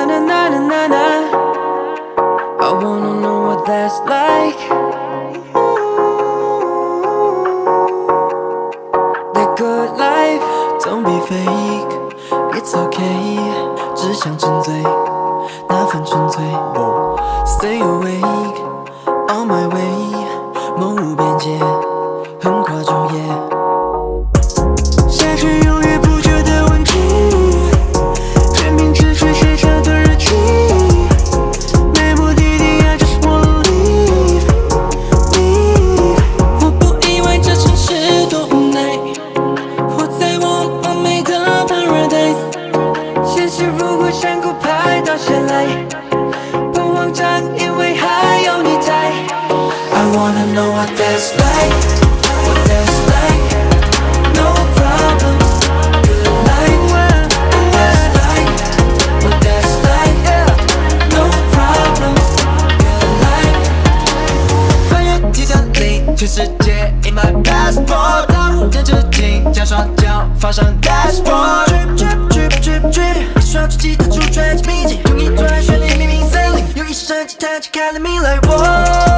na na na na na. I wanna know what that's like. The good life, don't be fake, it's okay， 只想沉醉，那份纯粹。Stay awake, on my way， 梦无边界，横跨昼夜。下去永远不觉得问题，全凭直觉写下的日记。没目的地啊，就是我leave。我不意外这城市多无奈，活在我美的 paradise。 现实如果山谷拍到下来，不慌张，因为还有你在。 I wanna know what that's like, what that's like, no problems, good life. What that's like, what that's like, no problems, good life. 翻越几条里，全世界 in my passport， 大无人之境，将双脚放上 dashboard。Drip drip drip drip， 一双出吉他出传奇秘境，用一段旋律命名森林，用一声吉他解开了谜来。